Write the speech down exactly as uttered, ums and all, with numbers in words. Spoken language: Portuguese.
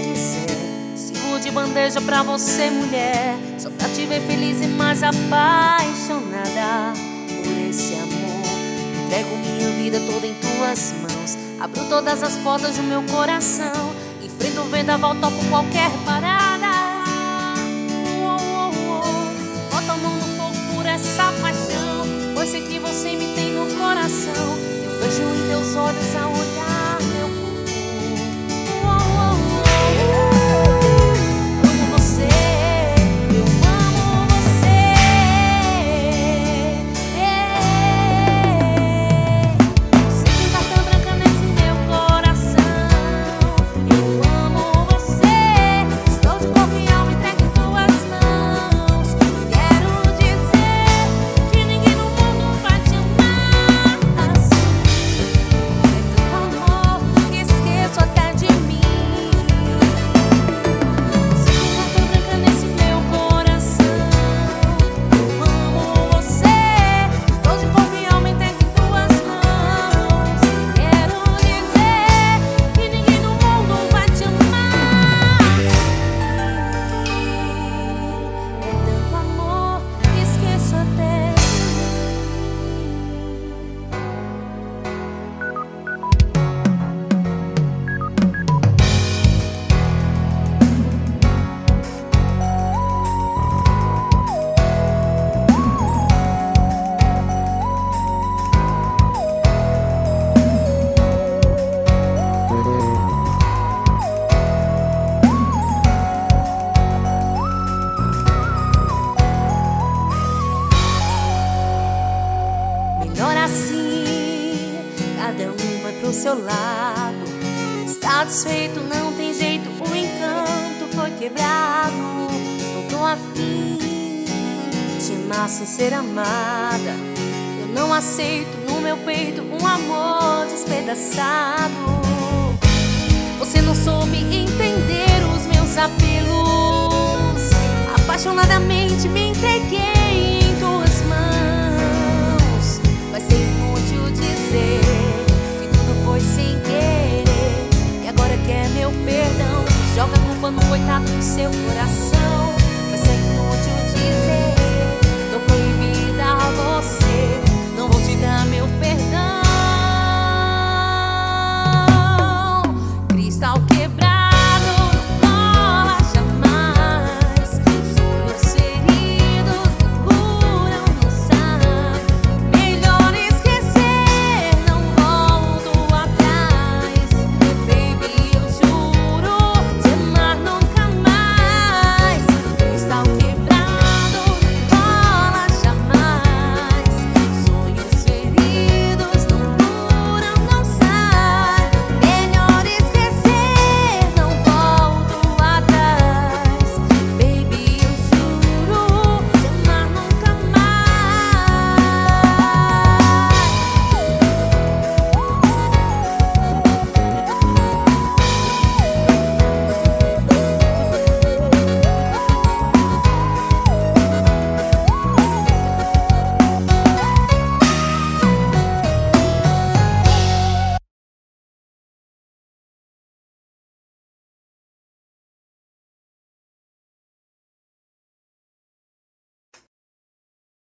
dizer. Sirvo de bandeja pra você, mulher, só pra te ver feliz e mais apaixonada por esse amor. Entrego minha vida toda em tuas mãos, abro todas as portas do meu coração, enfrento o vendaval, topo qualquer parada. Oh, oh, oh. Bota a mão no fogo por essa paixão, pois sei que você me tem no coração. Eu vejo em teus olhos a olhar meu corpo. Oh, oh, oh. Amo você, eu amo você. Você tem cartão branca nesse meu coração. Eu amo você, estou de corpo e alma entregue em tuas mãos. Quero dizer que ninguém no mundo vai te amar assim. É tanto amor que esqueço até de mim. Você tem cartão branca nesse meu coração. Eu amo você, estou de corpo e alma entregue em tuas mãos. Quero dizer que ninguém no mundo vai te amar assim. É tanto amor que esqueço até de melhor assim, cada um vai pro seu lado. Está desfeito, não tem jeito, o encanto foi quebrado. Não tô afim de amar sem ser amada. Eu não aceito no meu peito um amor despedaçado. Você não soube entender os meus apelos. Apaixonadamente me entreguei em tuas mãos. Vai ser inútil dizer que tudo foi sem querer, e agora quer meu perdão. Joga a culpa no coitado do seu coração.